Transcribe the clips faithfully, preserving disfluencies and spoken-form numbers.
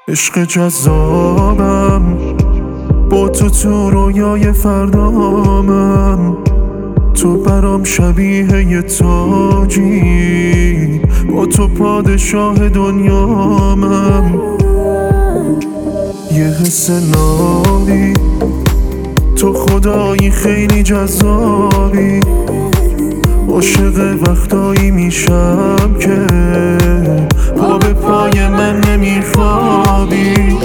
عشق جذابم، با تو تو رویای فردامم. تو برام شبیه یه تاجی، با تو پادشاه دنیامم. یه حس نابی، تو خدایی خیلی جذابی. عاشق وقتایی میشم که پا به پای من نمیخوابی.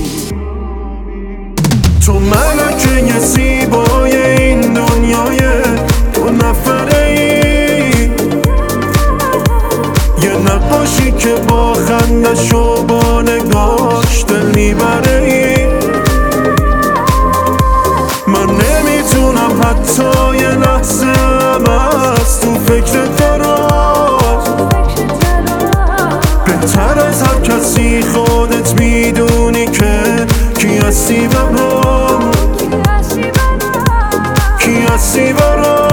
تو ملکه زیبای این دنیای، تو نفره ای، یه نقاشی که با خندش و با نگاش دل میبره ای. من نمیتونم حتی یه لحظه هم از تو فکر دارم. بهتر از هر کسی خودت میدونی که کی هستی برام، کی هستی برام.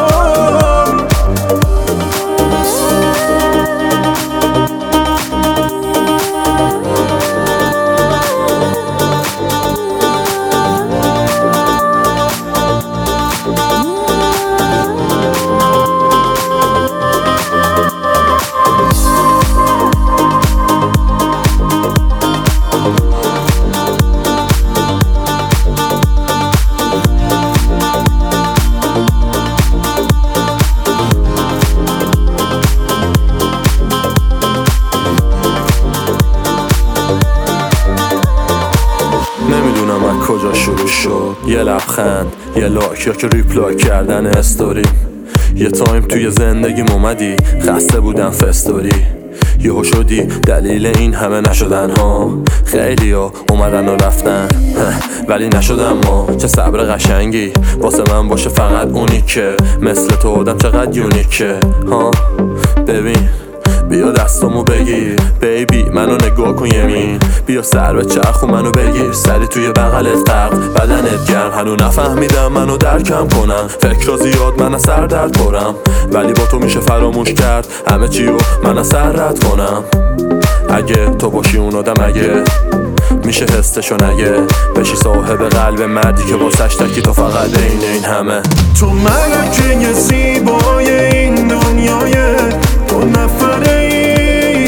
نمیدونم از کجا شروع شد، یه لبخند، یه لایک یا که ریپلای کردن استوری. یه تایم توی زندگیم اومدی، خسته بودم فستوری. یهو شدی دلیل این همه نشدن ها. خیلی ها اومدن و رفتن ولی نشدم ما. چه صبر قشنگی واسه من باشه فقط اونی که مثل تو آدم چقدر یونیکه ها. ببین بیا دستامو بگیر بیبی، منو نگاه کن یمین. بیا سر به چرخ و منو بگیر، سری توی بغلت غرق، بدنت گرم. هنو نفهمیدم منو درکم کنم، فکر زیاد من از سر درد پرم. ولی با تو میشه فراموش کرد همه چیو من از سر رد کنم. اگه تو باشی اون آدم، اگه میشه حسشو نگه بشی صاحب قلب مردی که واسش تکی تو فقط بین این همه. تو ملکه زیبای این دنیای، تو نفره ای،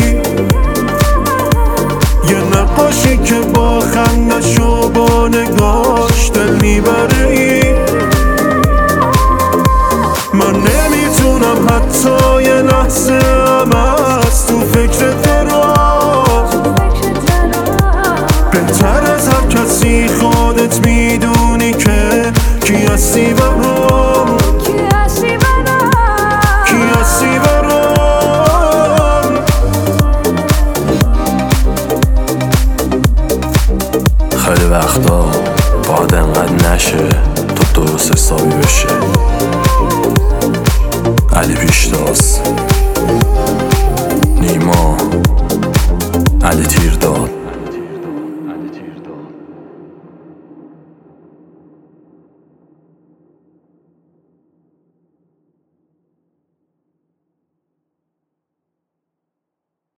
یه نقاشی که با خندش و با نگاش دل میبره ای. من نمیتونم حتی یه لحظه هم از تو فکر دارم. بهتر از هر کسی خودت میدونی که کی هستی برام، کی هستی برام. خیلی وقتا باید انقدر نشه تو درست حسابی بشه. علی پیشتاز، نیما، علی تیر